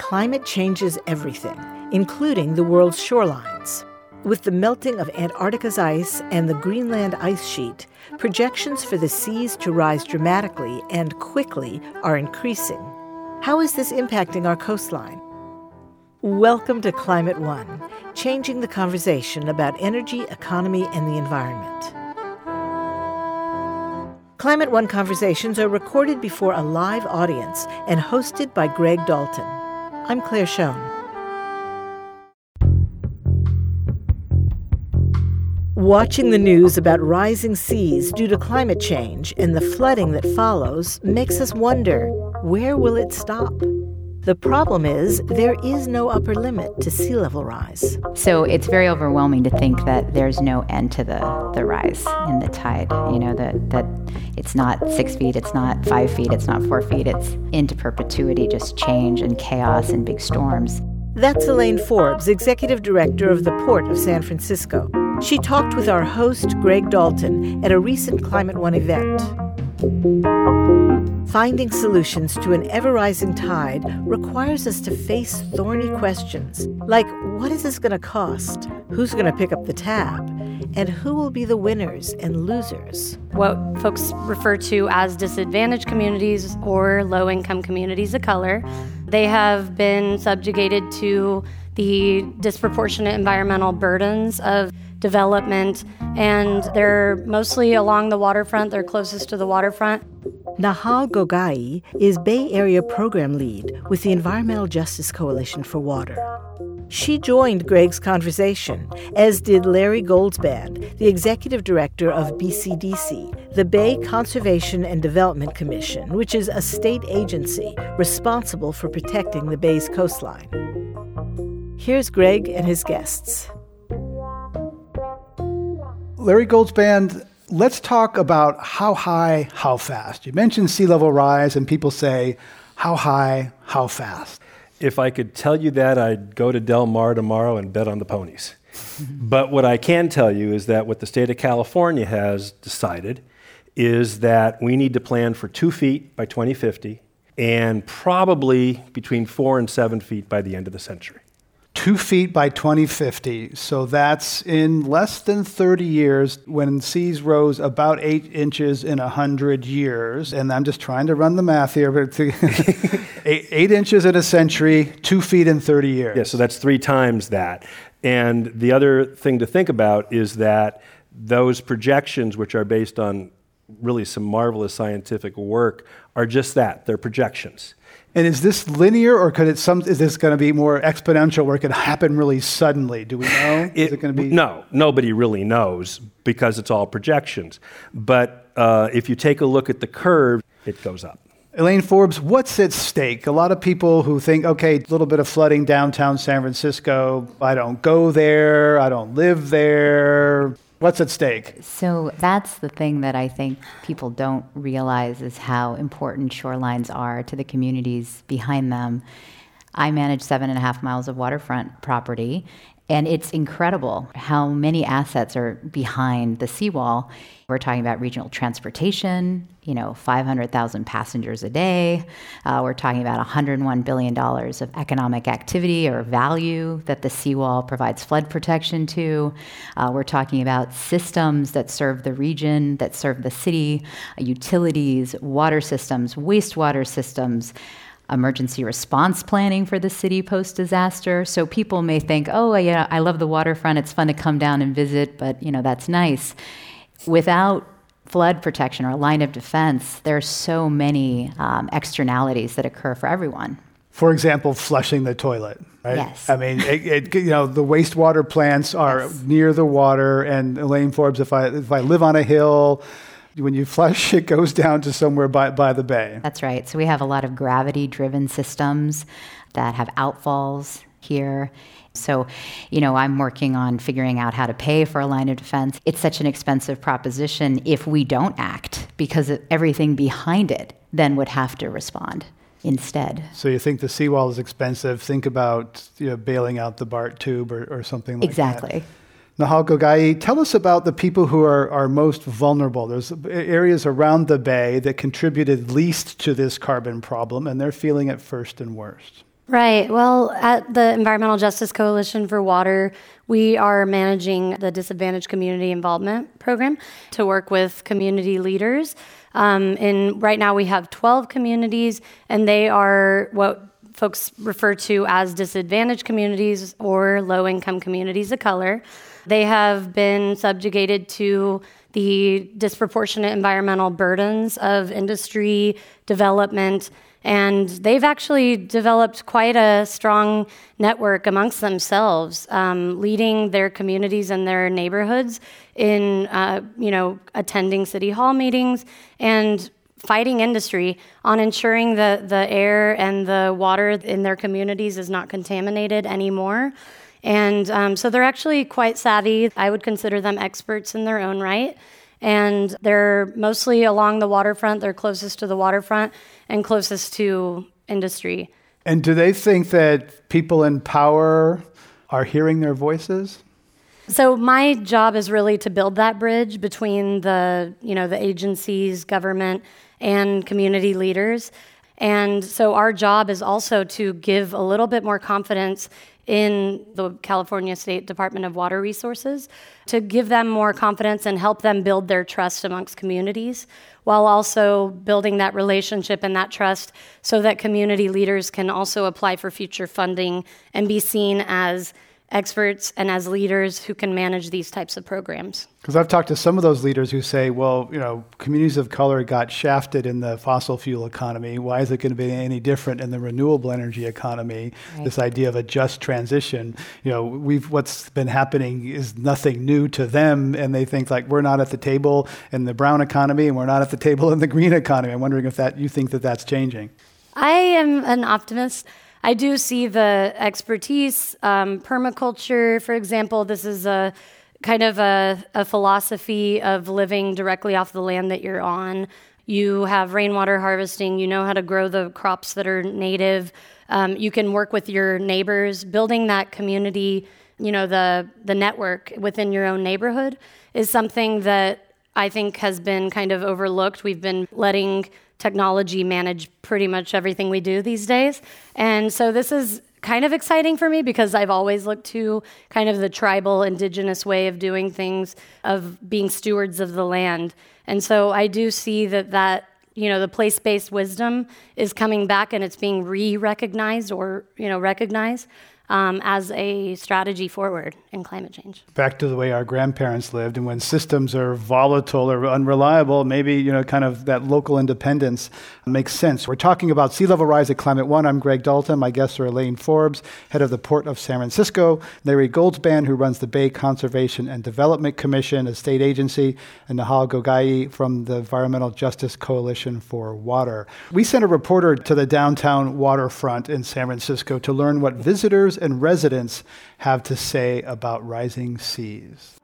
climate changes everything, including the world's shorelines. With the melting of Antarctica's ice and the Greenland ice sheet, projections for the seas to rise dramatically and quickly are increasing. How is this impacting our coastline? Welcome to Climate One, changing the conversation about energy, economy, and the environment. Climate One conversations are recorded before a live audience and hosted by Greg Dalton. I'm Claire Schoen. Watching the news about rising seas due to climate change and the flooding that follows makes us wonder, where will it stop? The problem is there is no upper limit to sea level rise. So it's very overwhelming to think that there's no end to the rise in the tide. You know, that it's not 6 feet, it's not 5 feet, it's not 4 feet. It's into perpetuity, just change and chaos and big storms. That's Elaine Forbes, Executive Director of the Port of San Francisco. She talked with our host, Greg Dalton, at a recent Climate One event. Finding solutions to an ever-rising tide requires us to face thorny questions, like what is this going to cost, who's going to pick up the tab, and who will be the winners and losers. What folks refer to as disadvantaged communities or low-income communities of color, they have been subjugated to the disproportionate environmental burdens of development, and they're mostly along the waterfront. They're closest to the waterfront. Nahal Gogai is Bay Area Program Lead with the Environmental Justice Coalition for Water. She joined Greg's conversation, as did Larry Goldsband, the Executive Director of BCDC, the Bay Conservation and Development Commission, which is a state agency responsible for protecting the Bay's coastline. Here's Greg and his guests. Larry Goldsband, let's talk about how high, how fast. You mentioned sea level rise, and people say, how high, how fast? If I could tell you that, I'd go to Del Mar tomorrow and bet on the ponies. But what I can tell you is that what the state of California has decided is that we need to plan for 2 feet by 2050 and probably between 4 and 7 feet by the end of the century. 2 feet by 2050. So that's in less than 30 years when seas rose about 8 inches in 100 years. And I'm just trying to run the math here, but 8 inches in a century, 2 feet in 30 years. Yeah, so that's 3 times that. And the other thing to think about is that those projections, which are based on really some marvelous scientific work, are just that. They're projections. And is this linear, or is this going to be more exponential, where it could happen really suddenly? Do we know? Is it going to be? No, nobody really knows because it's all projections. But if you take a look at the curve, it goes up. Elaine Forbes, what's at stake? A lot of people who think, okay, a little bit of flooding downtown San Francisco, I don't go there, I don't live there. What's at stake? So that's the thing that I think people don't realize is how important shorelines are to the communities behind them. I manage 7.5 miles of waterfront property, and it's incredible how many assets are behind the seawall. We're talking about regional transportation, 500,000 passengers a day. We're talking about $101 billion of economic activity or value that the seawall provides flood protection to. We're talking about systems that serve the region, that serve the city, utilities, water systems, wastewater systems, emergency response planning for the city post-disaster. So people may think, oh, yeah, I love the waterfront. It's fun to come down and visit, but, that's nice. Without flood protection or a line of defense, there are so many externalities that occur for everyone. For example, flushing the toilet, right? Yes. I mean, the wastewater plants are near the water, and Elaine Forbes, if I live on a hill, when you flush, it goes down to somewhere by the bay. That's right. So we have a lot of gravity-driven systems that have outfalls here. So, I'm working on figuring out how to pay for a line of defense. It's such an expensive proposition if we don't act, because everything behind it then would have to respond instead. So you think the seawall is expensive. Think about bailing out the BART tube or something like exactly. that. Nahal Gogai, tell us about the people who are most vulnerable. There's areas around the bay that contributed least to this carbon problem, and they're feeling it first and worst. Right. Well, at the Environmental Justice Coalition for Water, we are managing the Disadvantaged Community Involvement Program to work with community leaders. Right now we have 12 communities, and they are what folks refer to as disadvantaged communities or low-income communities of color. They have been subjugated to the disproportionate environmental burdens of industry development, and they've actually developed quite a strong network amongst themselves, leading their communities and their neighborhoods in, attending city hall meetings and fighting industry on ensuring that the air and the water in their communities is not contaminated anymore. And so they're actually quite savvy. I would consider them experts in their own right. And they're mostly along the waterfront. They're closest to the waterfront and closest to industry. And do they think that people in power are hearing their voices? So my job is really to build that bridge between the agencies, government, and community leaders. And so our job is also to give a little bit more confidence in the California State Department of Water Resources, to give them more confidence and help them build their trust amongst communities, while also building that relationship and that trust so that community leaders can also apply for future funding and be seen as experts and as leaders who can manage these types of programs. Because I've talked to some of those leaders who say, well, communities of color got shafted in the fossil fuel economy. Why is it going to be any different in the renewable energy economy? Right. This idea of a just transition. What's been happening is nothing new to them, and they think like we're not at the table in the brown economy and we're not at the table in the green economy. I'm wondering if you think that that's changing. I am an optimist. I do see the expertise, permaculture, for example. This is a kind of a philosophy of living directly off the land that you're on. You have rainwater harvesting. You know how to grow the crops that are native. You can work with your neighbors. Building that community, the network within your own neighborhood is something that I think has been kind of overlooked. We've been letting technology manage pretty much everything we do these days. And so this is kind of exciting for me because I've always looked to kind of the tribal, indigenous way of doing things, of being stewards of the land. And so I do see that the place-based wisdom is coming back and it's being re-recognized or, recognized as a strategy forward in climate change. Back to the way our grandparents lived, and when systems are volatile or unreliable, maybe, kind of that local independence makes sense. We're talking about sea level rise at Climate One. I'm Greg Dalton. My guests are Elaine Forbes, head of the Port of San Francisco, Larry Goldsband, who runs the Bay Conservation and Development Commission, a state agency, and Nahal Gogai from the Environmental Justice Coalition for Water. We sent a reporter to the downtown waterfront in San Francisco to learn what visitors and residents have to say about rising seas.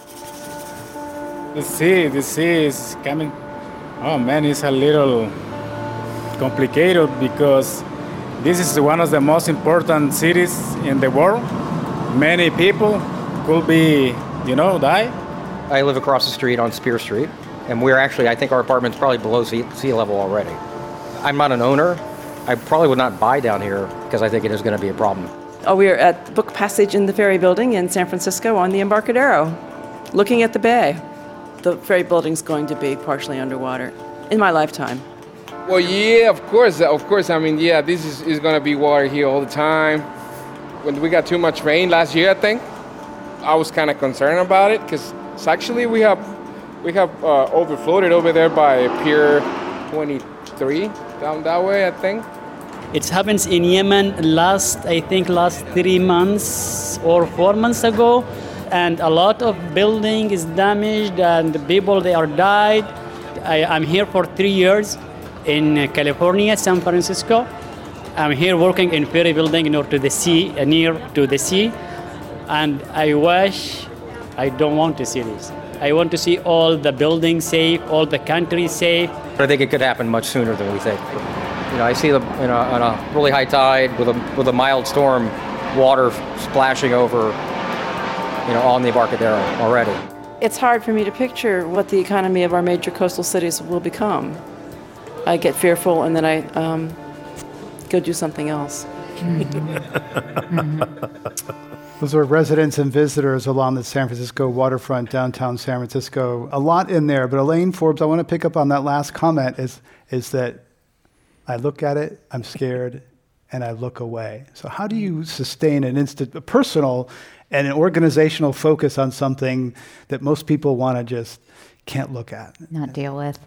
The sea is coming. Oh man, it's a little complicated because this is one of the most important cities in the world. Many people could be, die. I live across the street on Spear Street, and I think our apartment's probably below sea level already. I'm not an owner. I probably would not buy down here because I think it is going to be a problem. We are at Book Passage in the Ferry Building in San Francisco on the Embarcadero, looking at the bay. The ferry building's going to be partially underwater in my lifetime. Well, yeah, of course. I mean, yeah, this is going to be water here all the time. When we got too much rain last year, I think, I was kind of concerned about it because actually we have overflowed over there by Pier 23 down that way, I think. It happens in Yemen last 3 months or 4 months ago, and a lot of building is damaged and the people, they are died. I'm here for 3 years in California, San Francisco. I'm here working in ferry building near to the sea, and I don't want to see this. I want to see all the buildings safe, all the country safe. I think it could happen much sooner than we think. I see on a really high tide with a mild storm, water splashing over, on the Embarcadero already. It's hard for me to picture what the economy of our major coastal cities will become. I get fearful and then I go do something else. Those are residents and visitors along the San Francisco waterfront, downtown San Francisco. A lot in there, but Elaine Forbes, I want to pick up on that last comment, is that I look at it, I'm scared, and I look away. So how do you sustain a personal and an organizational focus on something that most people want to just can't look at? Not deal with.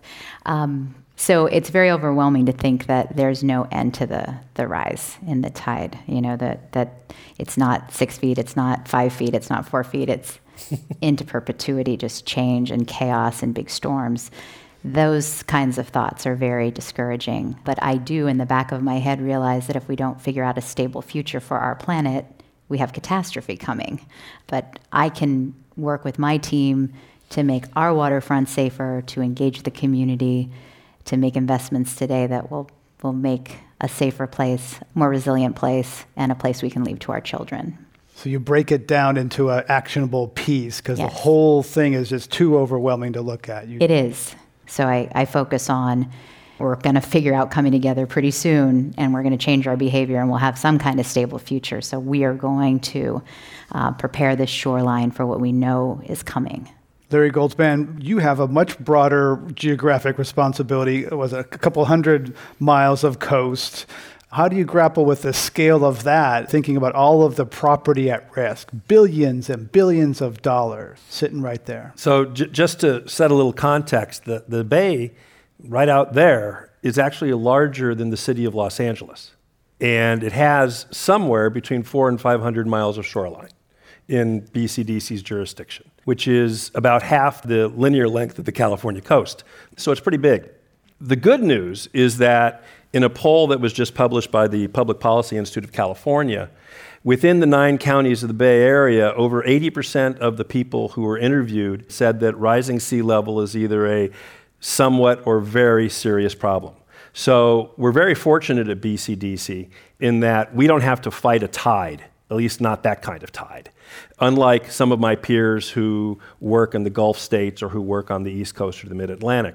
So it's very overwhelming to think that there's no end to the rise in the tide. You know, that it's not 6 feet, it's not 5 feet, it's not 4 feet, it's into perpetuity, just change and chaos and big storms. Those kinds of thoughts are very discouraging. But I do, in the back of my head, realize that if we don't figure out a stable future for our planet, we have catastrophe coming. But I can work with my team to make our waterfront safer, to engage the community, to make investments today that will make a safer place, more resilient place, and a place we can leave to our children. So you break it down into an actionable piece, because the whole thing is just too overwhelming to look at. It is. So I focus on, we're going to figure out coming together pretty soon, and we're going to change our behavior, and we'll have some kind of stable future. So we are going to prepare this shoreline for what we know is coming. Larry Goldspan, you have a much broader geographic responsibility. It was a couple 100 miles of coast. How do you grapple with the scale of that, thinking about all of the property at risk, billions and billions of dollars sitting right there? So just to set a little context, the bay right out there is actually larger than the city of Los Angeles. And it has somewhere between 400 and 500 miles of shoreline in BCDC's jurisdiction, which is about half the linear length of the California coast. So it's pretty big. The good news is that in a poll that was just published by the Public Policy Institute of California, within the 9 counties of the Bay Area, over 80% of the people who were interviewed said that rising sea level is either a somewhat or very serious problem. So we're very fortunate at BCDC in that we don't have to fight a tide, at least not that kind of tide. Unlike some of my peers who work in the Gulf states or who work on the East Coast or the Mid-Atlantic.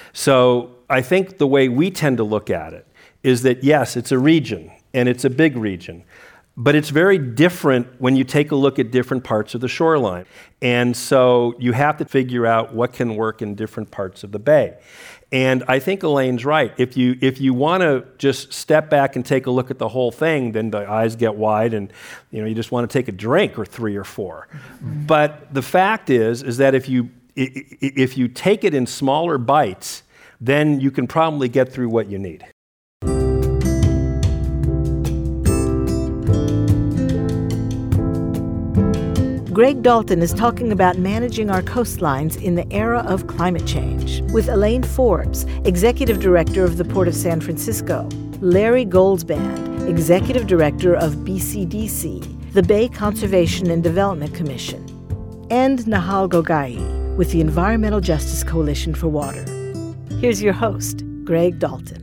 So I think the way we tend to look at it is that, yes, it's a region, and it's a big region, but it's very different when you take a look at different parts of the shoreline. And so you have to figure out what can work in different parts of the bay. And I think Elaine's right. If you want to just step back and take a look at the whole thing, then the eyes get wide, and you just want to take a drink or 3 or 4. Mm-hmm. But the fact is that if you take it in smaller bites, then you can probably get through what you need. Greg Dalton is talking about managing our coastlines in the era of climate change with Elaine Forbes, Executive Director of the Port of San Francisco, Larry Goldsband, Executive Director of BCDC, the Bay Conservation and Development Commission, and Nahal Gogay with the Environmental Justice Coalition for Water. Here's your host, Greg Dalton.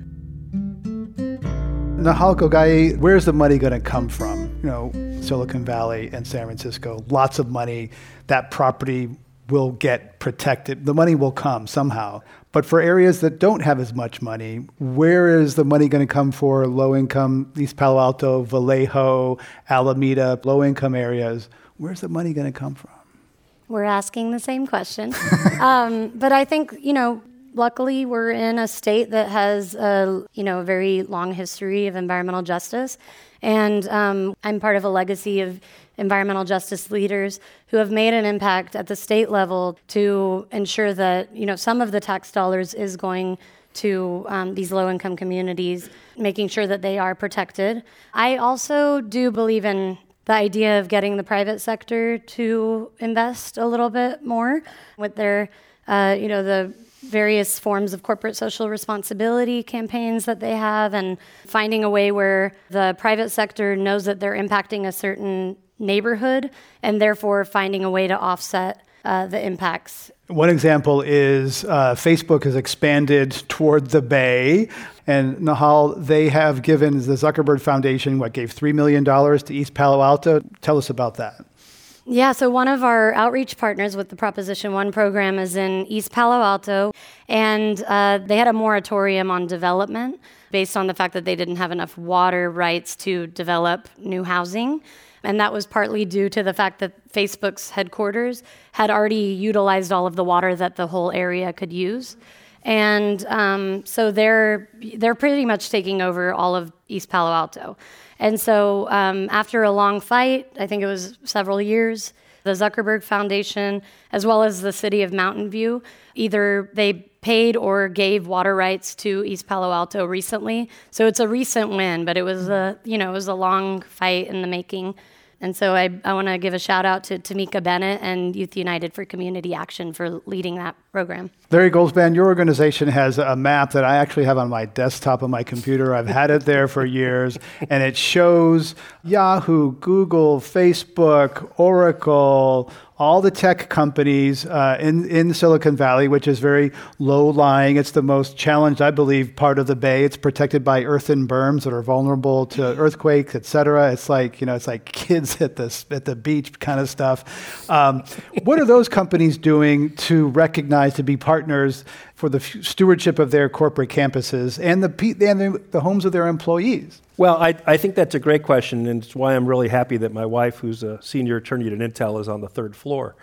Nahal Gogay, where's the money going to come from? Silicon Valley and San Francisco, lots of money. That property will get protected. The money will come somehow. But for areas that don't have as much money, where is the money going to come for low-income, East Palo Alto, Vallejo, Alameda, low-income areas? Where's the money going to come from? We're asking the same question. But I think, luckily we're in a state that has a very long history of environmental justice. And I'm part of a legacy of environmental justice leaders who have made an impact at the state level to ensure that, some of the tax dollars is going to these low-income communities, making sure that they are protected. I also do believe in the idea of getting the private sector to invest a little bit more with their, the various forms of corporate social responsibility campaigns that they have, and finding a way where the private sector knows that they're impacting a certain neighborhood and therefore finding a way to offset the impacts. One example is Facebook has expanded toward the Bay, and Nahal, they have given the Zuckerberg Foundation, gave $3 million to East Palo Alto. Tell us about that. Yeah, so one of our outreach partners with the Proposition 1 program is in East Palo Alto, and they had a moratorium on development based on the fact that they didn't have enough water rights to develop new housing. And that was partly due to the fact that Facebook's headquarters had already utilized all of the water that the whole area could use. And so they're pretty much taking over all of East Palo Alto. And so after a long fight, I think it was several years, the Zuckerberg Foundation, as well as the city of Mountain View, either they paid or gave water rights to East Palo Alto recently. So it's a recent win, but it was a long fight in the making. And so I want to give a shout out to Tamika Bennett and Youth United for Community Action for leading that program. Larry Goldsband, your organization has a map that I actually have on my desktop on my computer. I've had it there for years, and it shows Yahoo, Google, Facebook, Oracle, all the tech companies in Silicon Valley, which is very low-lying. It's the most challenged, I believe, part of the Bay. It's protected by earthen berms that are vulnerable to earthquakes, et cetera. It's like, it's like kids at the beach kind of stuff. What are those companies doing to recognize, to be partners for the stewardship of their corporate campuses and the homes of their employees? Well, I think that's a great question, and it's why I'm really happy that my wife, who's a senior attorney at Intel, is on the third floor.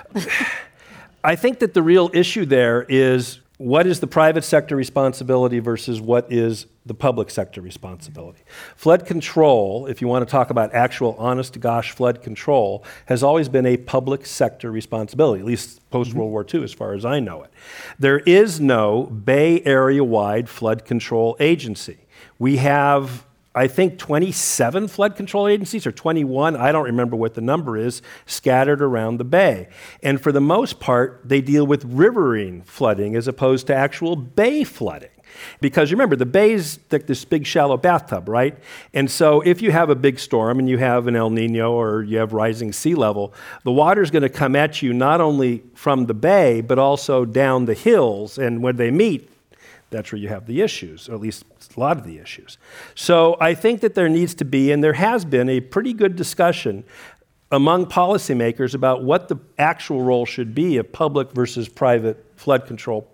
I think that the real issue there is what is the private sector responsibility versus what is the public sector responsibility. Flood control, if you want to talk about actual honest-to-gosh flood control, has always been a public sector responsibility, at least post-World War II, as far as I know it. There is no Bay Area-wide flood control agency. We have, I think, 27 flood control agencies, or 21, I don't remember what the number is, scattered around the Bay. And for the most part, they deal with riverine flooding as opposed to actual bay flooding. Because remember, the bay's like this big shallow bathtub, right? And so if you have a big storm and you have an El Nino or you have rising sea level, the water's going to come at you not only from the bay, but also down the hills. And when they meet, that's where you have the issues, or at least a lot of the issues. So I think that there needs to be, and there has been, a pretty good discussion among policymakers about what the actual role should be of public versus private flood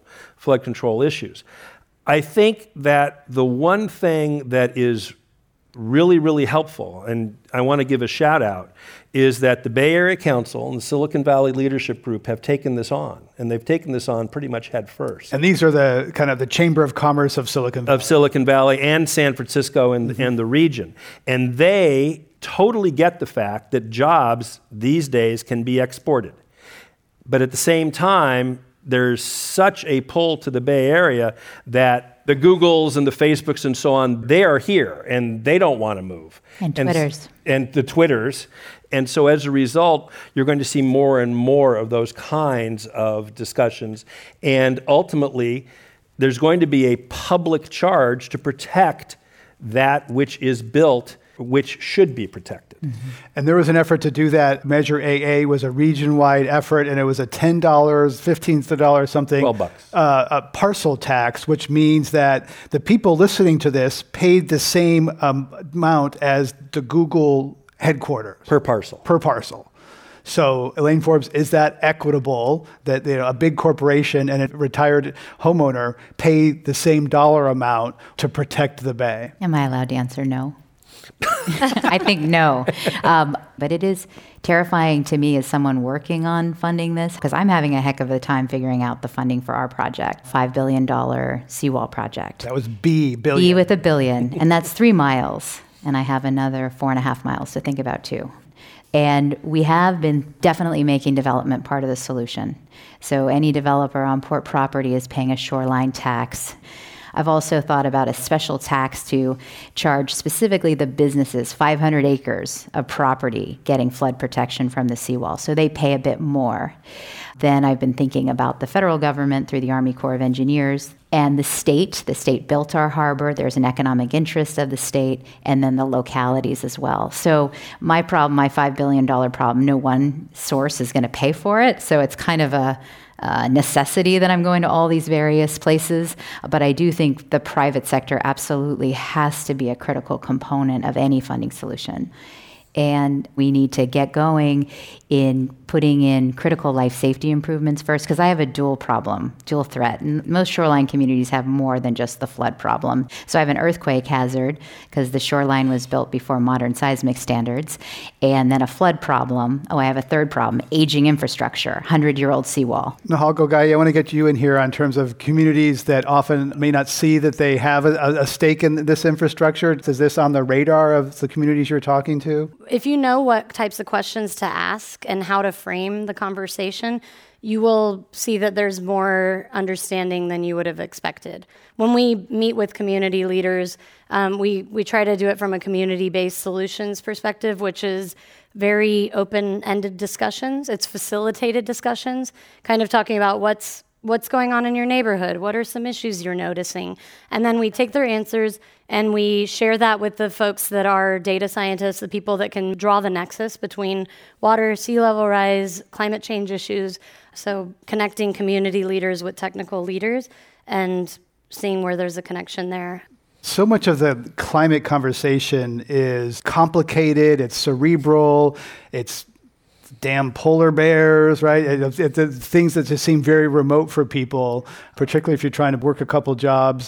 control issues. I think that the one thing that is really, really helpful, and I want to give a shout out, is that the Bay Area Council and the Silicon Valley Leadership Group have taken this on, and they've taken this on pretty much head first. And these are the kind of the Chamber of Commerce of Silicon Valley. Of Silicon Valley and San Francisco and the region. And they totally get the fact that jobs these days can be exported. But at the same time, there's such a pull to the Bay Area that the Googles and the Facebooks and so on, they are here and they don't want to move. And Twitters. And the Twitters. And so as a result, you're going to see more and more of those kinds of discussions. And ultimately, there's going to be a public charge to protect that which is built, which should be protected. Mm-hmm. And there was an effort to do that. Measure AA was a region-wide effort, and it was a $10, $15 something, $12, a parcel tax, which means that the people listening to this paid the same amount as the Google headquarters. Per parcel. So, Elaine Forbes, is that equitable that a big corporation and a retired homeowner pay the same dollar amount to protect the Bay? Am I allowed to answer no? I think no. But it is terrifying to me as someone working on funding this, because I'm having a heck of a time figuring out the funding for our project, $5 billion seawall project. That was B, billion. B with a billion, and that's 3 miles. And I have another 4.5 miles to think about too. And we have been definitely making development part of the solution. So any developer on port property is paying a shoreline tax. I've also thought about a special tax to charge specifically the businesses, 500 acres of property getting flood protection from the seawall. So they pay a bit more. Then I've been thinking about the federal government through the Army Corps of Engineers and the state. The state built our harbor. There's an economic interest of the state, and then the localities as well. So my problem, my $5 billion problem, no one source is going to pay for it. So it's kind of a necessity that I'm going to all these various places. But I do think the private sector absolutely has to be a critical component of any funding solution. And we need to get going in putting in critical life safety improvements first, because I have a dual threat. And most shoreline communities have more than just the flood problem. So I have an earthquake hazard, because the shoreline was built before modern seismic standards. And then a flood problem. I have a third problem, aging infrastructure, 100-year-old seawall. Nahal Gogai, I want to get you in here on terms of communities that often may not see that they have a stake in this infrastructure. Is this on the radar of the communities you're talking to? If you know what types of questions to ask and how to frame the conversation, you will see that there's more understanding than you would have expected. When we meet with community leaders, we try to do it from a community-based solutions perspective, which is very open-ended discussions. It's facilitated discussions, kind of talking about what's going on in your neighborhood, what are some issues you're noticing, and then we take their answers and we share that with the folks that are data scientists, the people that can draw the nexus between water, sea level rise, climate change issues. So connecting community leaders with technical leaders and seeing where there's a connection there. So much of the climate conversation is complicated, it's cerebral, it's damn polar bears, right? It's things that just seem very remote for people, particularly if you're trying to work a couple jobs,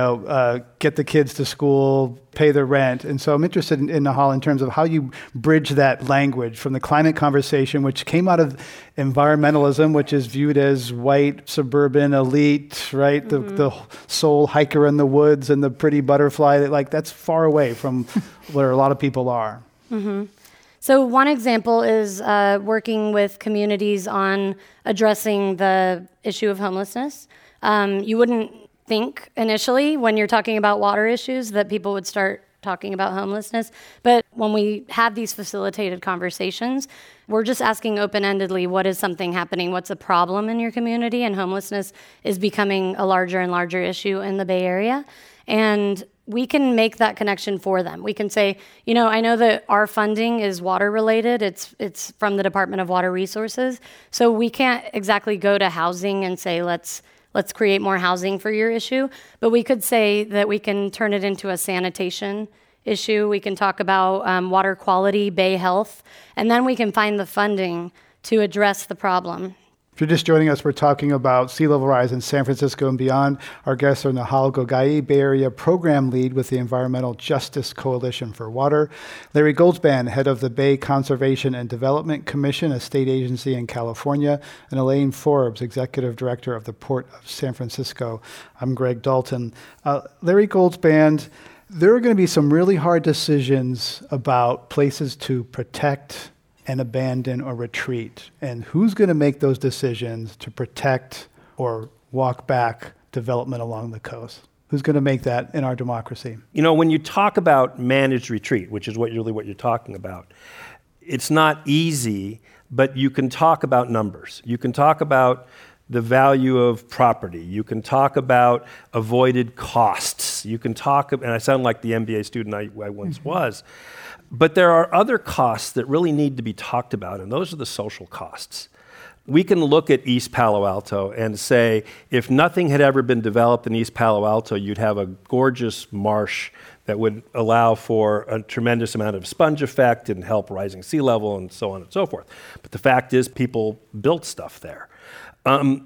get the kids to school, pay their rent. And so I'm interested in Nahal in terms of how you bridge that language from the climate conversation, which came out of environmentalism, which is viewed as white, suburban, elite, right? Mm-hmm. The soul hiker in the woods and the pretty butterfly, that's far away from where a lot of people are. Mm-hmm. So one example is working with communities on addressing the issue of homelessness. You wouldn't think initially when you're talking about water issues that people would start talking about homelessness. But when we have these facilitated conversations, we're just asking open-endedly, what is something happening? What's a problem in your community? And homelessness is becoming a larger and larger issue in the Bay Area. And we can make that connection for them. We can say, I know that our funding is water related. It's from the Department of Water Resources. So we can't exactly go to housing and say, let's create more housing for your issue. But we could say that we can turn it into a sanitation issue. We can talk about water quality, bay health, and then we can find the funding to address the problem. If you're just joining us, we're talking about sea level rise in San Francisco and beyond. Our guests are Nahal Gogai, Bay Area Program Lead with the Environmental Justice Coalition for Water, Larry Goldsband, Head of the Bay Conservation and Development Commission, a state agency in California, and Elaine Forbes, Executive Director of the Port of San Francisco. I'm Greg Dalton. Larry Goldsband, there are going to be some really hard decisions about places to protect and abandon or retreat. And who's going to make those decisions to protect or walk back development along the coast? Who's going to make that in our democracy? When you talk about managed retreat, which is what you're talking about, it's not easy, but you can talk about numbers. You can talk about the value of property. You can talk about avoided costs. You can talk, and I sound like the MBA student I once was, but there are other costs that really need to be talked about, and those are the social costs. We can look at East Palo Alto and say, if nothing had ever been developed in East Palo Alto, you'd have a gorgeous marsh that would allow for a tremendous amount of sponge effect and help rising sea level and so on and so forth. But the fact is, people built stuff there. And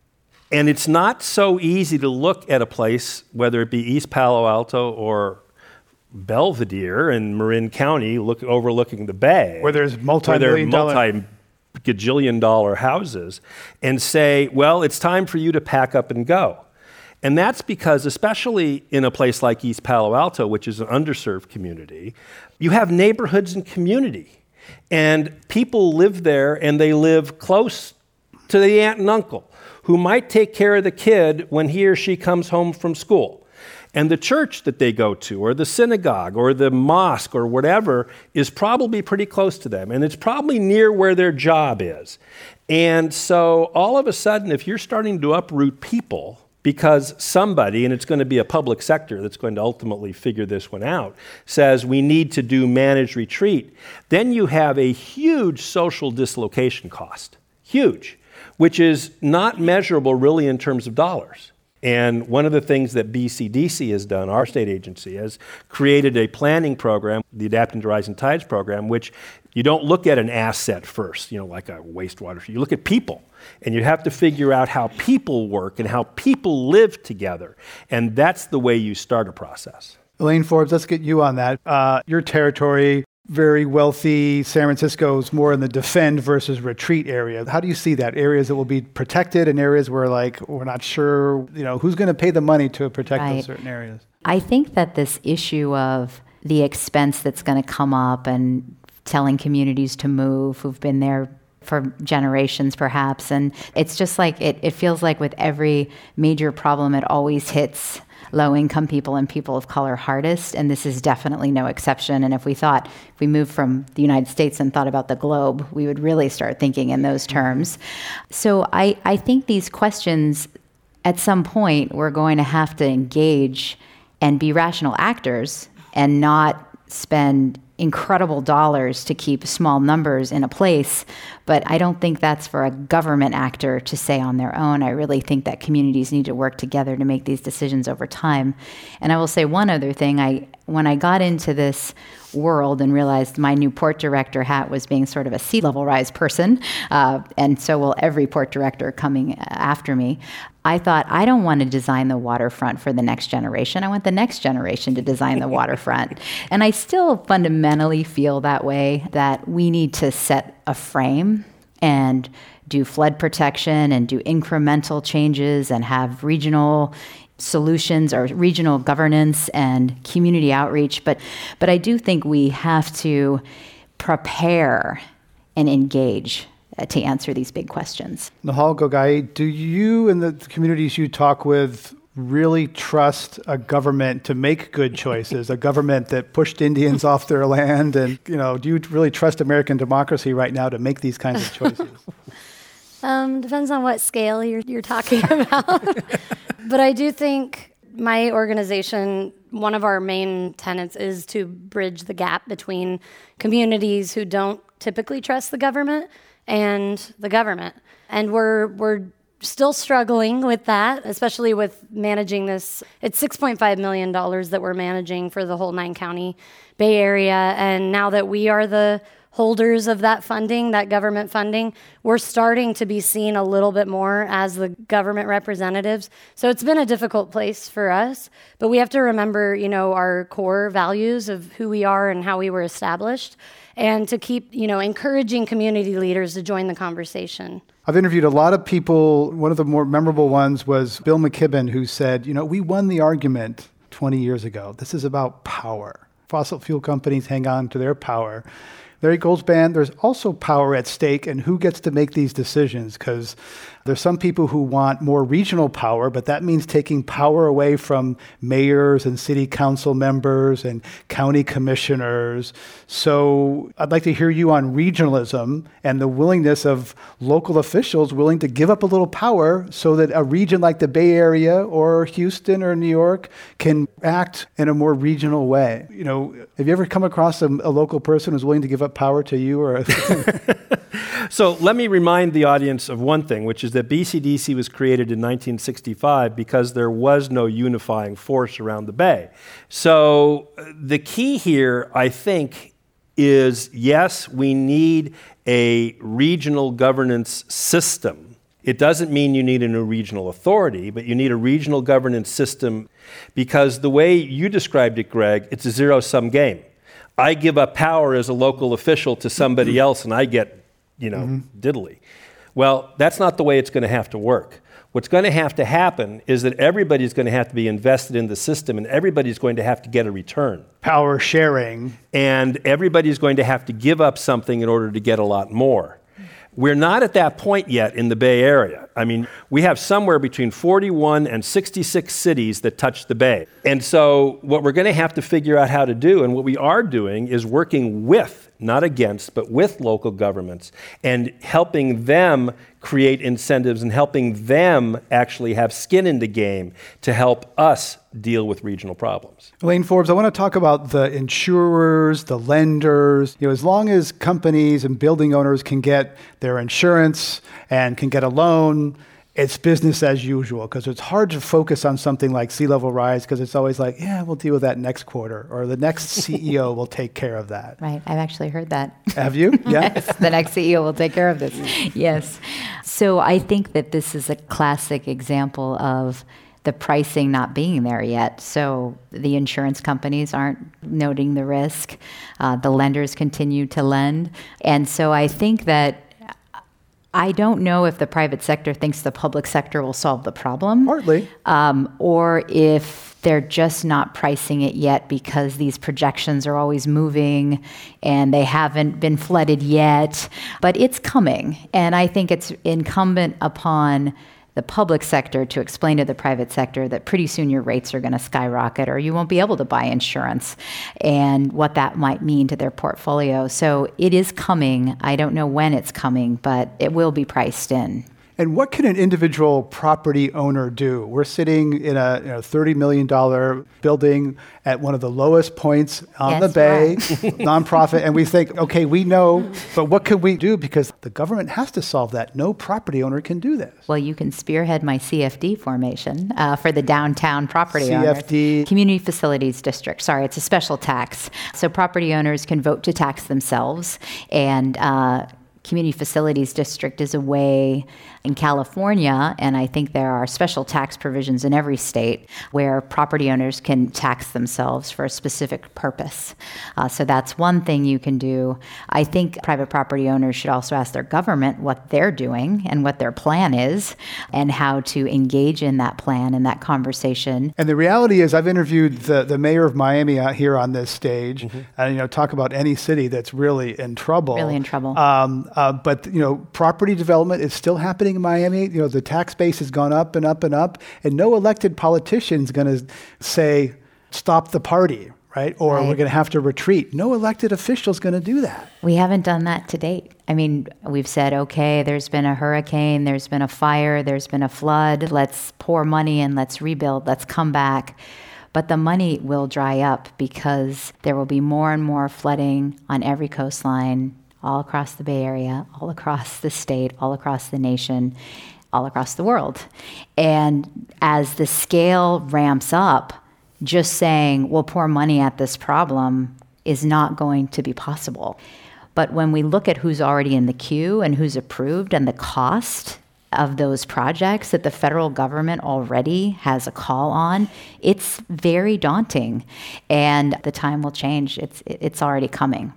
it's not so easy to look at a place, whether it be East Palo Alto or Belvedere in Marin County, overlooking the bay, where there's multi-gajillion-dollar houses, and say, well, it's time for you to pack up and go. And that's because, especially in a place like East Palo Alto, which is an underserved community, you have neighborhoods and community. And people live there, and they live close to the aunt and uncle who might take care of the kid when he or she comes home from school. And the church that they go to, or the synagogue, or the mosque, or whatever, is probably pretty close to them. And it's probably near where their job is. And so all of a sudden, if you're starting to uproot people because somebody, and it's going to be a public sector that's going to ultimately figure this one out, says we need to do managed retreat, then you have a huge social dislocation cost. Huge. Which is not measurable really in terms of dollars. And one of the things that BCDC has done, our state agency, has created a planning program, the Adapting to Rising Tides program, which you don't look at an asset first, like a wastewater. You look at people, and you have to figure out how people work and how people live together. And that's the way you start a process. Elaine Forbes, let's get you on that. Your territory, very wealthy. San Francisco is more in the defend versus retreat area. How do you see that? Areas that will be protected and areas where we're not sure, who's going to pay the money to protect those certain areas? I think that this issue of the expense that's going to come up and telling communities to move who've been there for generations perhaps, and it's just like it feels like with every major problem it always hits low-income people and people of color hardest, and this is definitely no exception. And if we moved from the United States and thought about the globe, we would really start thinking in those terms. So I think these questions, at some point, we're going to have to engage and be rational actors and not spend incredible dollars to keep small numbers in a place, but I don't think that's for a government actor to say on their own. I really think that communities need to work together to make these decisions over time. And I will say one other thing. When I got into this world and realized my new port director hat was being sort of a sea level rise person, and so will every port director coming after me, I thought, I don't want to design the waterfront for the next generation. I want the next generation to design the waterfront. And I still fundamentally feel that way, that we need to set a frame and do flood protection and do incremental changes and have regional solutions or regional governance and community outreach. But I do think we have to prepare and engage to answer these big questions. Nehal Gogai, do you and the communities you talk with really trust a government to make good choices, a government that pushed Indians off their land? And, do you really trust American democracy right now to make these kinds of choices? Depends on what scale you're talking about. But I do think my organization, one of our main tenets is to bridge the gap between communities who don't typically trust the government and the government. And we're still struggling with that, especially with managing this. It's $6.5 million that we're managing for the whole 9-county Bay Area. And now that we are the holders of that funding, that government funding, we're starting to be seen a little bit more as the government representatives. So it's been a difficult place for us, but we have to remember, our core values of who we are and how we were established, and to keep, encouraging community leaders to join the conversation. I've interviewed a lot of people. One of the more memorable ones was Bill McKibben, who said, we won the argument 20 years ago. This is about power. Fossil fuel companies hang on to their power. Larry Goldsband, there's also power at stake and who gets to make these decisions, because there's some people who want more regional power, but that means taking power away from mayors and city council members and county commissioners. So I'd like to hear you on regionalism and the willingness of local officials willing to give up a little power so that a region like the Bay Area or Houston or New York can act in a more regional way. Have you ever come across a local person who's willing to give up power to you? Or So let me remind the audience of one thing, which is that BCDC was created in 1965 because there was no unifying force around the Bay. So the key here, I think, is yes, we need a regional governance system. It doesn't mean you need a new regional authority, but you need a regional governance system, because the way you described it, Greg, it's a zero-sum game. I give up power as a local official to somebody else and I get, diddly. Well, that's not the way it's going to have to work. What's going to have to happen is that everybody's going to have to be invested in the system and everybody's going to have to get a return. Power sharing. And everybody's going to have to give up something in order to get a lot more. We're not at that point yet in the Bay Area. I mean, we have somewhere between 41 and 66 cities that touch the Bay. And so what we're going to have to figure out how to do, and what we are doing, is working with, not against, but with local governments and helping them create incentives and helping them actually have skin in the game to help us deal with regional problems. Elaine Forbes, I want to talk about the insurers, the lenders. As long as companies and building owners can get their insurance and can get a loan it's business as usual, because it's hard to focus on something like sea level rise, because it's always like, yeah, we'll deal with that next quarter, or the next CEO will take care of that. Right. I've actually heard that. Have you? Yeah. Yes, the next CEO will take care of this. Yes. So I think that this is a classic example of the pricing not being there yet. So the insurance companies aren't noting the risk. The lenders continue to lend. And so I think that I don't know if the private sector thinks the public sector will solve the problem. Partly. Or if they're just not pricing it yet because these projections are always moving and they haven't been flooded yet. But it's coming. And I think it's incumbent upon the public sector to explain to the private sector that pretty soon your rates are going to skyrocket or you won't be able to buy insurance, and what that might mean to their portfolio. So it is coming. I don't know when it's coming, but it will be priced in. And what can an individual property owner do? We're sitting in a $30 million building at one of the lowest points on the bay, nonprofit, and we think, okay, we know, but what can we do? Because the government has to solve that. No property owner can do this. Well, you can spearhead my CFD formation for the downtown property CFD. owners. Community Facilities District. Sorry, it's a special tax. So property owners can vote to tax themselves, and Community Facilities District is a way in California, and I think there are special tax provisions in every state where property owners can tax themselves for a specific purpose. So that's one thing you can do. I think private property owners should also ask their government what they're doing and what their plan is and how to engage in that plan and that conversation. And the reality is, I've interviewed the mayor of Miami out here on this stage, and talk about any city that's really in trouble. Really in trouble. But property development is still happening in Miami. The tax base has gone up and up and up, and no elected politician is going to say, stop the party, right? Or we're going to have to retreat. No elected official is going to do that. We haven't done that to date. I mean, we've said, okay, there's been a hurricane, there's been a fire, there's been a flood. Let's pour money in, let's rebuild, let's come back. But the money will dry up because there will be more and more flooding on every coastline, all across the Bay Area, all across the state, all across the nation, all across the world. And as the scale ramps up, just saying, we'll pour money at this problem is not going to be possible. But when we look at who's already in the queue and who's approved and the cost of those projects that the federal government already has a call on, it's very daunting. And the time will change. It's already coming.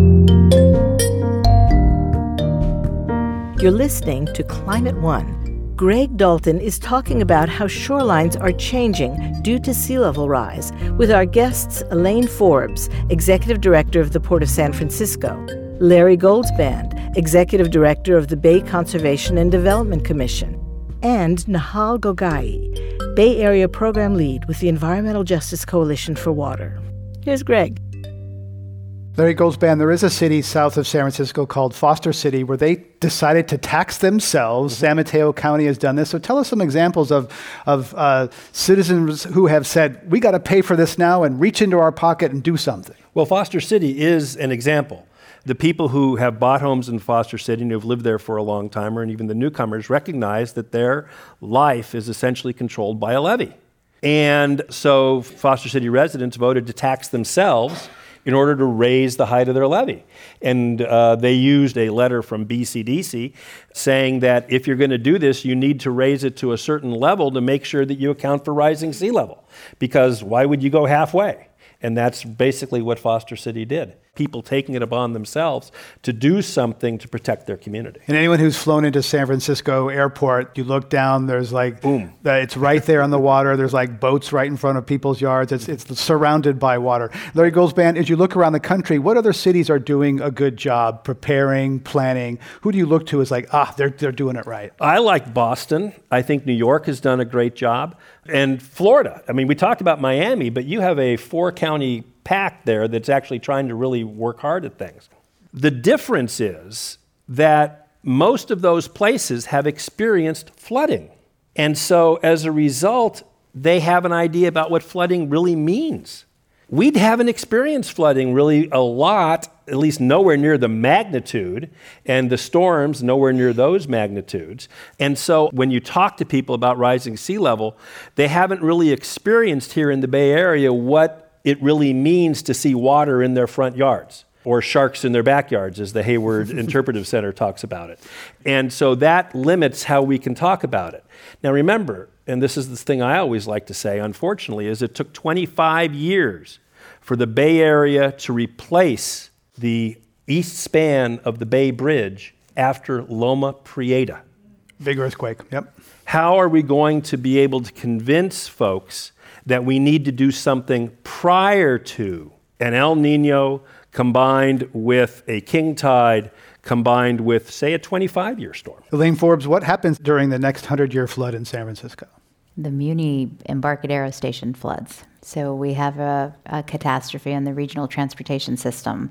You're listening to Climate One. Greg Dalton is talking about how shorelines are changing due to sea level rise with our guests Elaine Forbes, Executive Director of the Port of San Francisco, Larry Goldsband, Executive Director of the Bay Conservation and Development Commission, and Nahal Gogai, Bay Area Program Lead with the Environmental Justice Coalition for Water. Here's Greg. Larry Goldsband, there is a city south of San Francisco called Foster City where they decided to tax themselves. San Mateo County has done this. So tell us some examples of citizens who have said, we got to pay for this now and reach into our pocket and do something. Well, Foster City is an example. The people who have bought homes in Foster City and who have lived there for a long time, and even the newcomers, recognize that their life is essentially controlled by a levy. And so Foster City residents voted to tax themselves in order to raise the height of their levy. And they used a letter from BCDC saying that if you're going to do this, you need to raise it to a certain level to make sure that you account for rising sea level. Because why would you go halfway? And that's basically what Foster City did. People taking it upon themselves to do something to protect their community. And anyone who's flown into San Francisco airport, you look down, there's like, boom, it's right there on the water. There's like boats right in front of people's yards. It's surrounded by water. Larry Goldsband, as you look around the country, what other cities are doing a good job preparing, planning? Who do you look to as like, they're doing it right? I like Boston. I think New York has done a great job. And Florida. I mean, we talked about Miami, but you have a 4-county pack there that's actually trying to really work hard at things. The difference is that most of those places have experienced flooding. And so as a result, they have an idea about what flooding really means. we haven't experienced flooding really a lot, at least nowhere near the magnitude, and the storms nowhere near those magnitudes. And so when you talk to people about rising sea level, they haven't really experienced here in the Bay Area what it really means to see water in their front yards, or sharks in their backyards, as the Hayward Interpretive Center talks about it. And so that limits how we can talk about it. Now remember, and this is the thing I always like to say, unfortunately, is it took 25 years for the Bay Area to replace the east span of the Bay Bridge after Loma Prieta. Big earthquake, yep. How are we going to be able to convince folks that we need to do something prior to an El Nino combined with a king tide combined with, say, a 25-year storm? Elaine Forbes, what happens during the next 100-year flood in San Francisco? The Muni Embarcadero Station floods. So we have a catastrophe in the regional transportation system.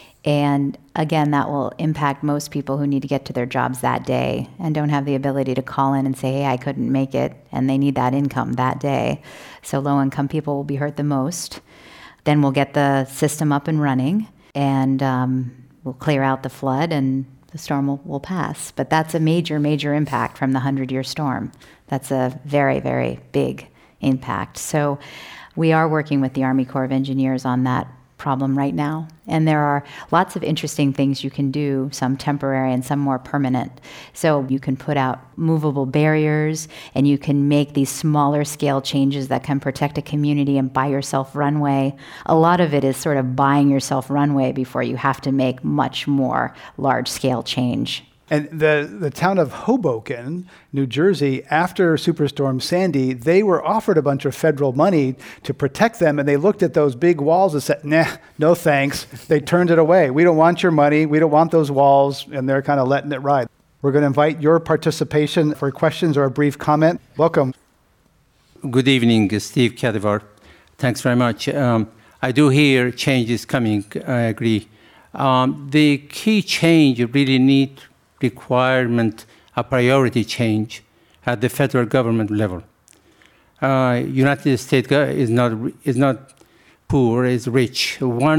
And again, that will impact most people who need to get to their jobs that day and don't have the ability to call in and say, hey, I couldn't make it, and they need that income that day. So low-income people will be hurt the most. Then we'll get the system up and running, and we'll clear out the flood, and the storm will pass. But that's a major, major impact from the 100-year storm. That's a very, very big impact. So we are working with the Army Corps of Engineers on that problem right now. And there are lots of interesting things you can do, some temporary and some more permanent. So you can put out movable barriers, and you can make these smaller scale changes that can protect a community and buy yourself runway. A lot of it is sort of buying yourself runway before you have to make much more large scale change. And the town of Hoboken, New Jersey, after Superstorm Sandy, they were offered a bunch of federal money to protect them, and they looked at those big walls and said, nah, no thanks. They turned it away. We don't want your money. We don't want those walls, and they're kind of letting it ride. We're going to invite your participation for questions or a brief comment. Welcome. Good evening, Steve Cadivar. Thanks very much. I do hear change is coming. I agree. The key change you really need requirement, a priority change at the federal government level. United States is not poor, is rich.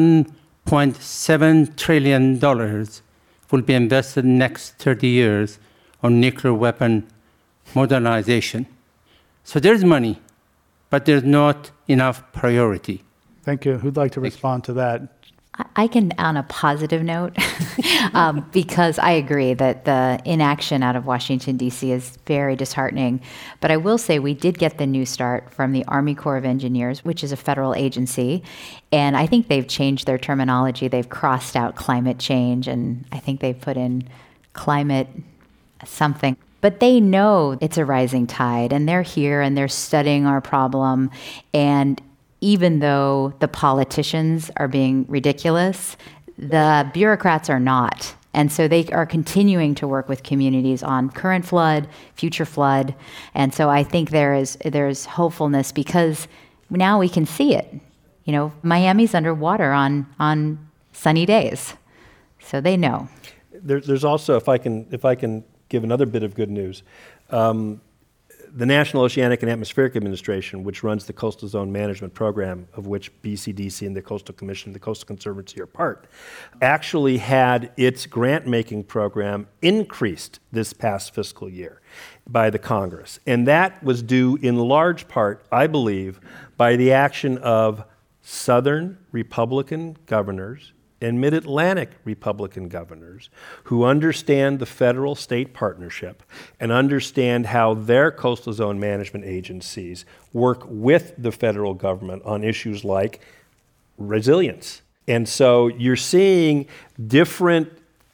$1.7 trillion will be invested next 30 years on nuclear weapon modernization. So there's money, but there's not enough priority. Thank you. Who'd like to respond to that? I can, on a positive note, because I agree that the inaction out of Washington, D.C. is very disheartening. But I will say we did get the new start from the Army Corps of Engineers, which is a federal agency. And I think they've changed their terminology. They've crossed out climate change, and I think they've put in climate something. But they know it's a rising tide, and they're here, and they're studying our problem. And even though the politicians are being ridiculous, the bureaucrats are not. And so they are continuing to work with communities on current flood, future flood. And so I think there's hopefulness because now we can see it. You know, Miami's underwater on sunny days. So they know. There's also, if I can give another bit of good news, the National Oceanic and Atmospheric Administration, which runs the Coastal Zone Management Program, of which BCDC and the Coastal Commission, the Coastal Conservancy are part, actually had its grant-making program increased this past fiscal year by the Congress. And that was due in large part, I believe, by the action of Southern Republican governors and Mid-Atlantic Republican governors who understand the federal-state partnership and understand how their coastal zone management agencies work with the federal government on issues like resilience. And so you're seeing different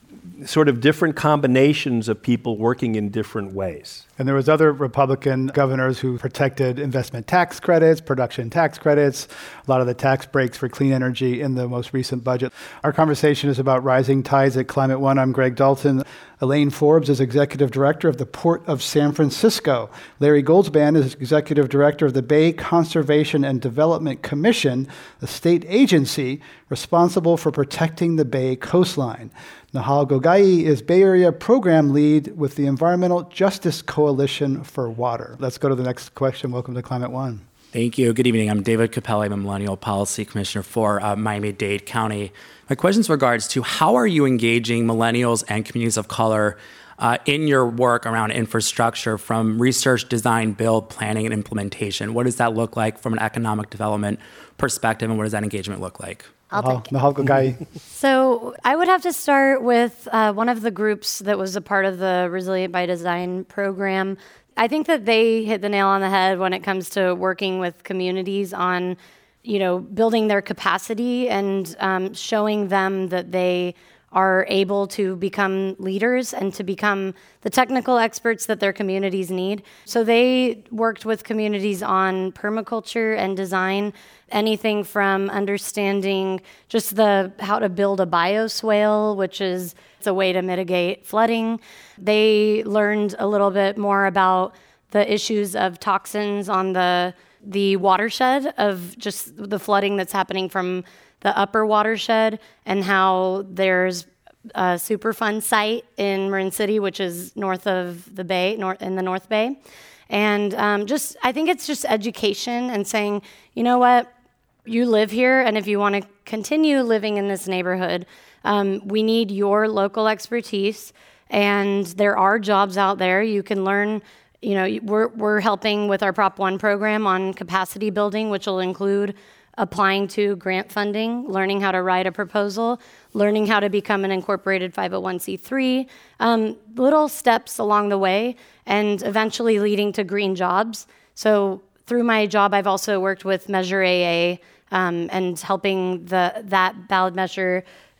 combinations of people working in different ways. And there was other Republican governors who protected investment tax credits, production tax credits, a lot of the tax breaks for clean energy in the most recent budget. Our conversation is about rising tides at Climate One. I'm Greg Dalton. Elaine Forbes is Executive Director of the Port of San Francisco. Larry Goldsband is Executive Director of the Bay Conservation and Development Commission, a state agency responsible for protecting the Bay coastline. Nahal Gogai is Bay Area Program Lead with the Environmental Justice Coalition for Water. Let's go to the next question. Welcome to Climate One. Thank you. Good evening. I'm David Capelli. I'm a Millennial Policy Commissioner for Miami-Dade County. My question is regards to how are you engaging millennials and communities of color in your work around infrastructure from research, design, build, planning, and implementation? What does that look like from an economic development perspective, and what does that engagement look like? Mahal Gogai. So I would have to start with one of the groups that was a part of the Resilient by Design program. I think that they hit the nail on the head when it comes to working with communities on, building their capacity and showing them that they are able to become leaders and to become the technical experts that their communities need. So they worked with communities on permaculture and design, anything from understanding just how to build a bioswale, which is a way to mitigate flooding. They learned a little bit more about the issues of toxins on the watershed, of just the flooding that's happening from the upper watershed, and how there's a Superfund site in Marin City, which is north of the bay, in the North Bay. And I think it's just education and saying, you know what, you live here, and if you want to continue living in this neighborhood, we need your local expertise, and there are jobs out there. You can learn. We're helping with our Prop 1 program on capacity building, which will include applying to grant funding, learning how to write a proposal, learning how to become an incorporated 501c3, little steps along the way, and eventually leading to green jobs. So through my job, I've also worked with Measure AA and helping that ballot measure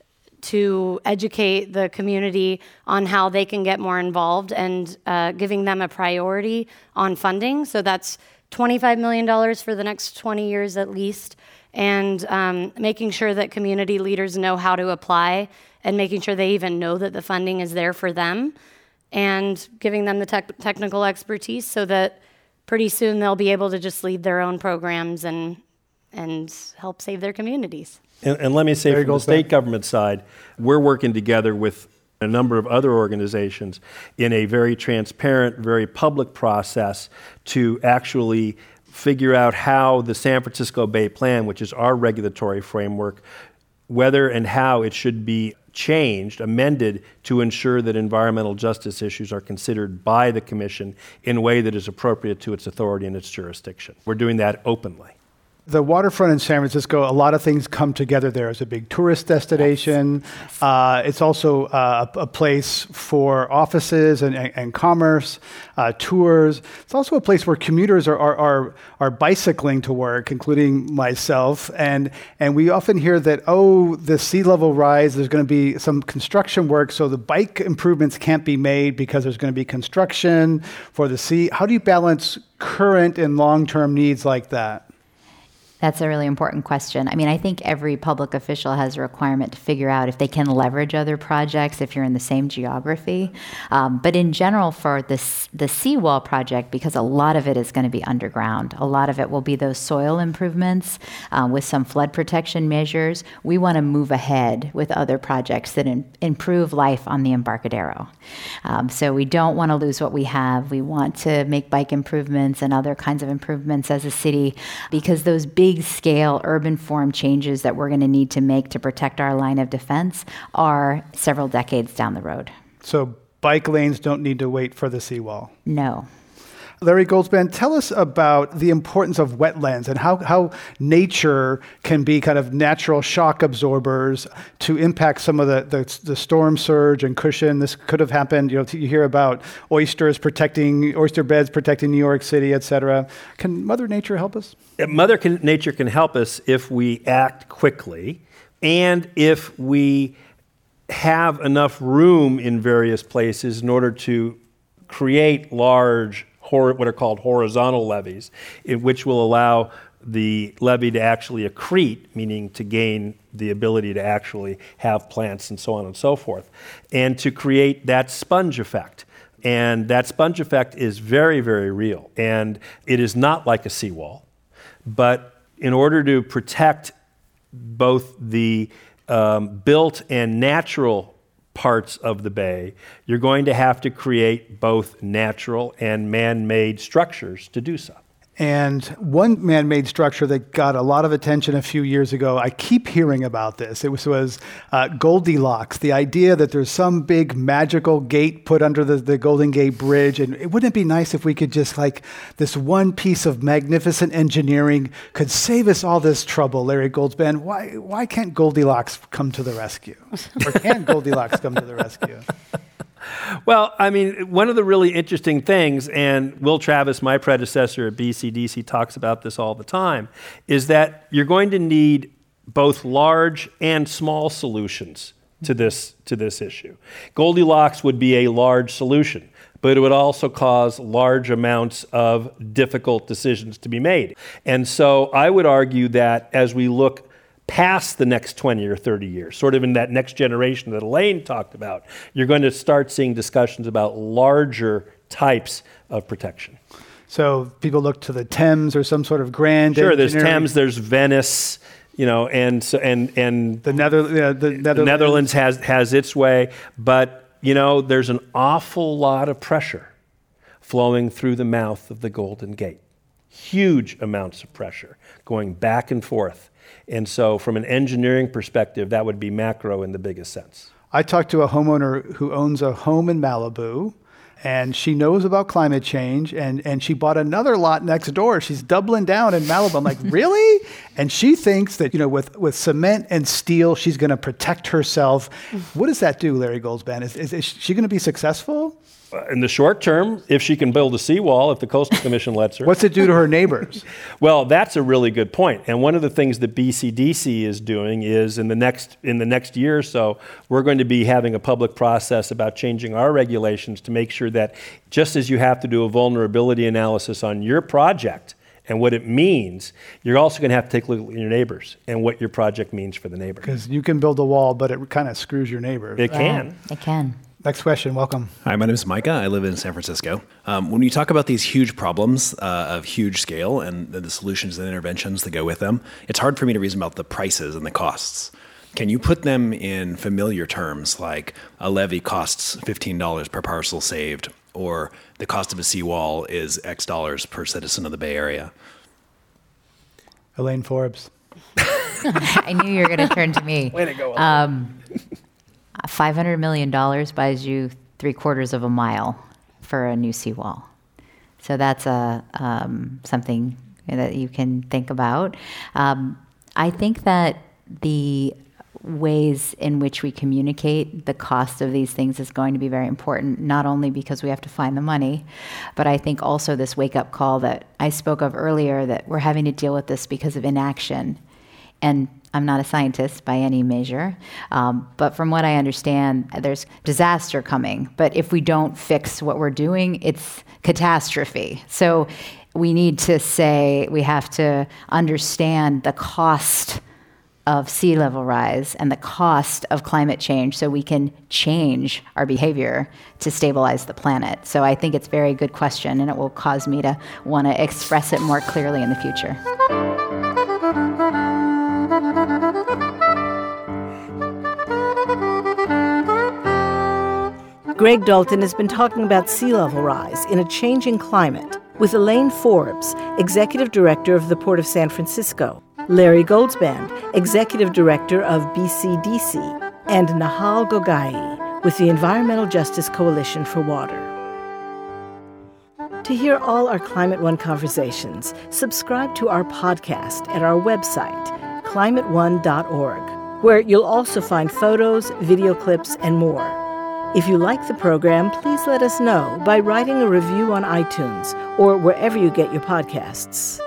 to educate the community on how they can get more involved, and giving them a priority on funding. So that's $25 million for the next 20 years at least, and making sure that community leaders know how to apply, and making sure they even know that the funding is there for them, and giving them the technical expertise so that pretty soon they'll be able to just lead their own programs and help save their communities. And let me say, from the state government side, we're working together with a number of other organizations in a very transparent, very public process to actually figure out how the San Francisco Bay Plan, which is our regulatory framework, whether and how it should be changed, amended, to ensure that environmental justice issues are considered by the Commission in a way that is appropriate to its authority and its jurisdiction. We're doing that openly. The waterfront in San Francisco, a lot of things come together there. It's a big tourist destination. It's also a place for offices and commerce, tours. It's also a place where commuters are bicycling to work, including myself. And we often hear that, the sea level rise, there's going to be some construction work, so the bike improvements can't be made because there's going to be construction for the sea. How do you balance current and long-term needs like that? That's a really important question. I mean, I think every public official has a requirement to figure out if they can leverage other projects if you're in the same geography. But in general, for the seawall project, because a lot of it is going to be underground, a lot of it will be those soil improvements with some flood protection measures. We want to move ahead with other projects that improve life on the Embarcadero. So we don't want to lose what we have. We want to make bike improvements and other kinds of improvements as a city, because those big-scale urban form changes that we're going to need to make to protect our line of defense are several decades down the road. So bike lanes don't need to wait for the seawall? No. Larry Goldspan, tell us about the importance of wetlands and how nature can be kind of natural shock absorbers to impact some of the storm surge and cushion. This could have happened, you hear about oyster beds protecting New York City, et cetera. Can Mother Nature help us? Mother Nature can help us if we act quickly and if we have enough room in various places in order to create large what are called horizontal levees, which will allow the levee to actually accrete, meaning to gain the ability to actually have plants and so on and so forth, and to create that sponge effect. And that sponge effect is very, very real. And it is not like a seawall, but in order to protect both the built and natural parts of the bay, you're going to have to create both natural and man-made structures to do so. And one man-made structure that got a lot of attention a few years ago, I keep hearing about this. It was Goldilocks, the idea that there's some big magical gate put under the Golden Gate Bridge. And wouldn't it be nice if we could just, like, this one piece of magnificent engineering could save us all this trouble, Larry Goldsband? Why can't Goldilocks come to the rescue? Or can Goldilocks come to the rescue? Well, I mean, one of the really interesting things, and Will Travis, my predecessor at BCDC, talks about this all the time, is that you're going to need both large and small solutions to this issue. Goldilocks would be a large solution, but it would also cause large amounts of difficult decisions to be made. And so I would argue that as we look past the next 20 or 30 years, sort of in that next generation that Elaine talked about, you're going to start seeing discussions about larger types of protection. So people look to the Thames or some sort of grand Sure, there's Thames, there's Venice, and the Netherlands has its way, but there's an awful lot of pressure flowing through the mouth of the Golden Gate. Huge amounts of pressure going back and forth. And so from an engineering perspective, that would be macro in the biggest sense. I talked to a homeowner who owns a home in Malibu, and she knows about climate change, and she bought another lot next door. She's doubling down in Malibu. I'm like, really? And she thinks that, with cement and steel, she's going to protect herself. What does that do, Larry Goldsband? Is she going to be successful? In the short term, if she can build a seawall, if the Coastal Commission lets her. What's it do to her neighbors? Well, that's a really good point. And one of the things that BCDC is doing is in the next year or so, we're going to be having a public process about changing our regulations to make sure that just as you have to do a vulnerability analysis on your project and what it means, you're also going to have to take a look at your neighbors and what your project means for the neighbor. Because you can build a wall, but it kind of screws your neighbor. It can. It can. Next question, welcome. Hi, my name is Micah. I live in San Francisco. When you talk about these huge problems of huge scale and the solutions and interventions that go with them, it's hard for me to reason about the prices and the costs. Can you put them in familiar terms, like a levee costs $15 per parcel saved, or the cost of a seawall is X dollars per citizen of the Bay Area? Elaine Forbes. I knew you were going to turn to me. Way to go. $500 million buys you 3/4 of a mile for a new seawall. So that's something that you can think about. I think that the ways in which we communicate the cost of these things is going to be very important, not only because we have to find the money, but I think also this wake-up call that I spoke of earlier, that we're having to deal with this because of inaction. And I'm not a scientist by any measure, but from what I understand, there's disaster coming. But if we don't fix what we're doing, it's catastrophe. So we need to we have to understand the cost of sea level rise and the cost of climate change so we can change our behavior to stabilize the planet. So I think it's a very good question, and it will cause me to want to express it more clearly in the future. Greg Dalton has been talking about sea level rise in a changing climate with Elaine Forbes, Executive Director of the Port of San Francisco, Larry Goldsband, Executive Director of BCDC, and Nahal Gogai with the Environmental Justice Coalition for Water. To hear all our Climate One conversations, subscribe to our podcast at our website, climateone.org, where you'll also find photos, video clips, and more. If you like the program, please let us know by writing a review on iTunes or wherever you get your podcasts.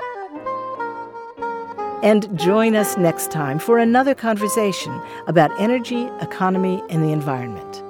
And join us next time for another conversation about energy, economy, and the environment.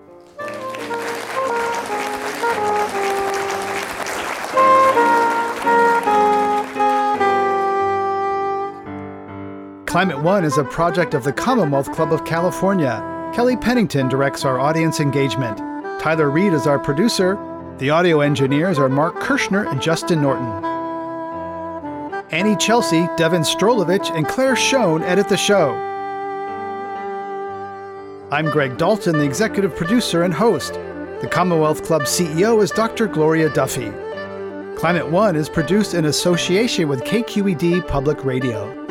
Climate One is a project of the Commonwealth Club of California. Kelly Pennington directs our audience engagement. Tyler Reed is our producer. The audio engineers are Mark Kirshner and Justin Norton. Annie Chelsea, Devin Strolovich, and Claire Schoen edit the show. I'm Greg Dalton, the executive producer and host. The Commonwealth Club CEO is Dr. Gloria Duffy. Climate One is produced in association with KQED Public Radio.